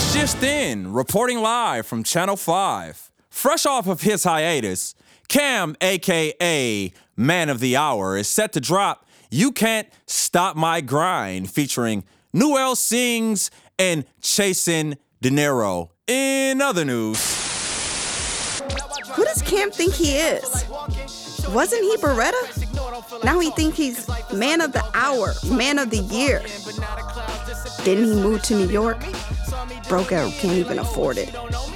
Just in, reporting live from Channel 5. Fresh off of his hiatus, Cam, a.k.a. Man of the Hour, is set to drop You Can't Stop My Grind, featuring Noel Sings and Chasing De Niro. In other news... Who does Cam think he is? Wasn't he Beretta? Now he thinks he's Man of the Hour, Man of the Year. Didn't he move to New York? Broke out, can't even afford it.